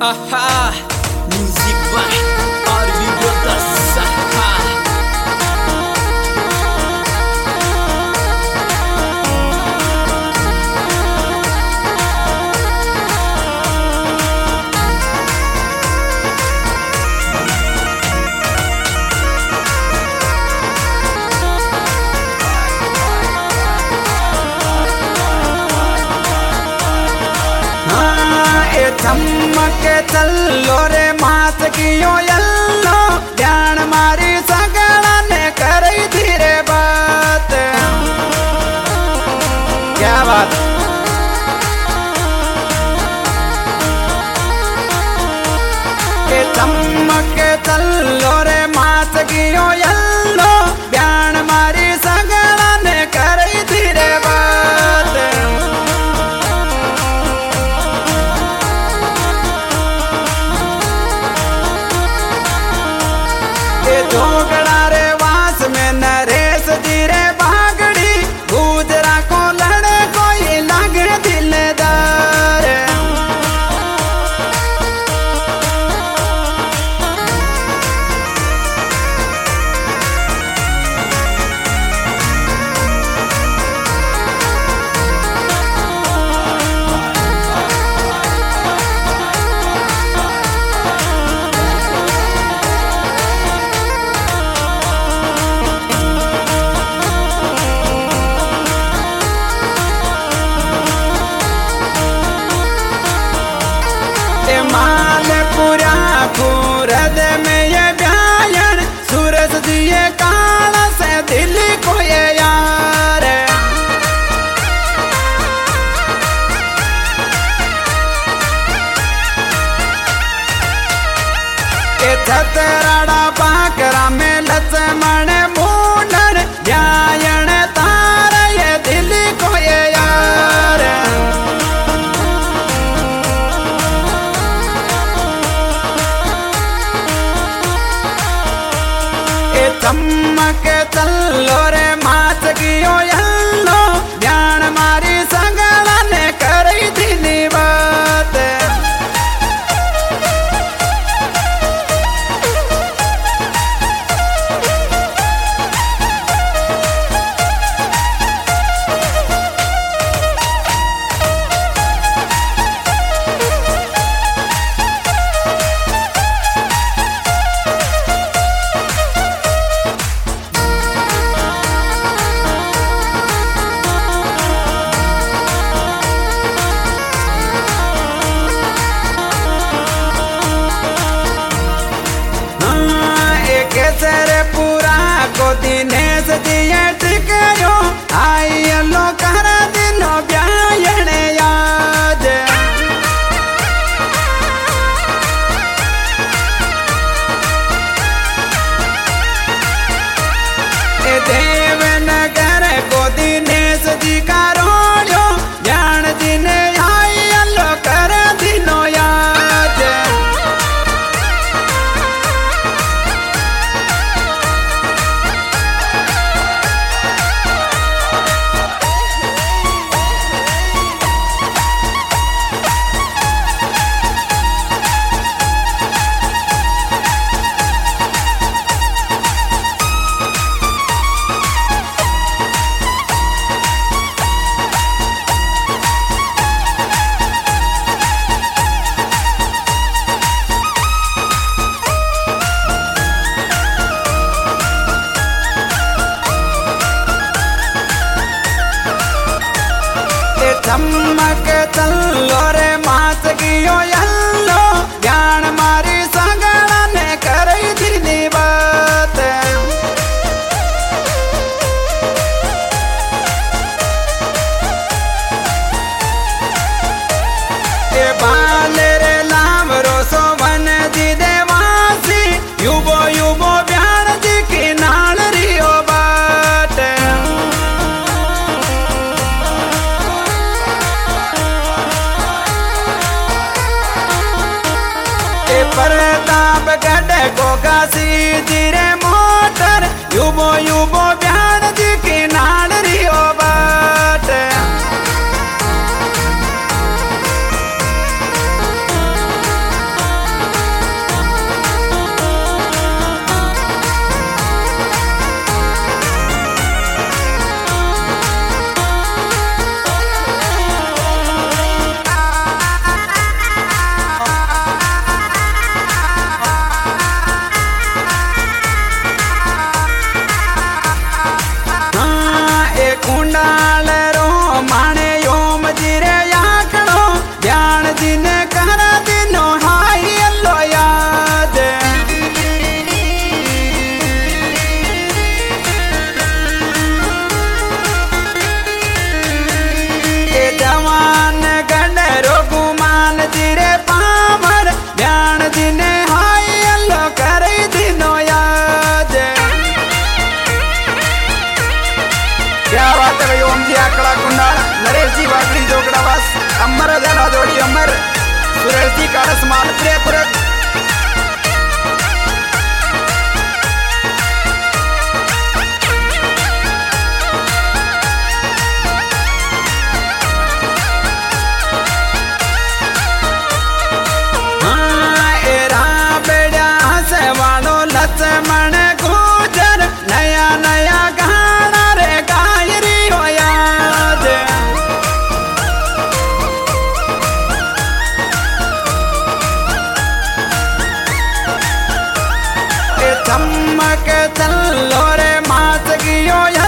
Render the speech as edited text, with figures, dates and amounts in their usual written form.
Aha, music by Arvi Godasa. चमके चलो रे मात कियो यल्लो ध्यान मारी सगड़ा ने करी धीरे बात। क्या बात के चमके चलो रे मात कियो यल्लो ध्यान मारी सगड़ा ने करी धीरे बात। जोगड़ा रे वास में नरेश धीरे बागड़ी गुजरा को लड़े कोई लगे दिलदार। मालपुरा पूरद में ये ब्यायन सूरज दिए काल से दिल को ये यार। के छतराड़ा बाकरा में लक्ष्मण मूंडन ब्यायन तार ये दिल को ये यार। चमक चलो रे मात कियो यल्लो ध्यान मारी सगड़ा ने करी दिली बात। केसरे पूरा को दिनेश दिए टिकयो आई लो कर दिनो ब्यायन याद। ए देवनगर को दिनेश जी का रोड़ो जान दिने आई लो कर दिनो याद। चमक चलो रे मात कियो यल्लो ध्यान मारी सगड़ा ने करी दिली बात। ए बाले रे लाम रोसो वन जी देवासी युबो युबो ब्यान जी की नाल रियो बाट। प्रताप गढ़ को गासी जीरे मोटर युबो युबो ब्यान जी की नाल रियो बाट। 40 माल प्रेत मन गुजर नया नया गाना रे गायरी हो याद चमक चलो रे माच गियो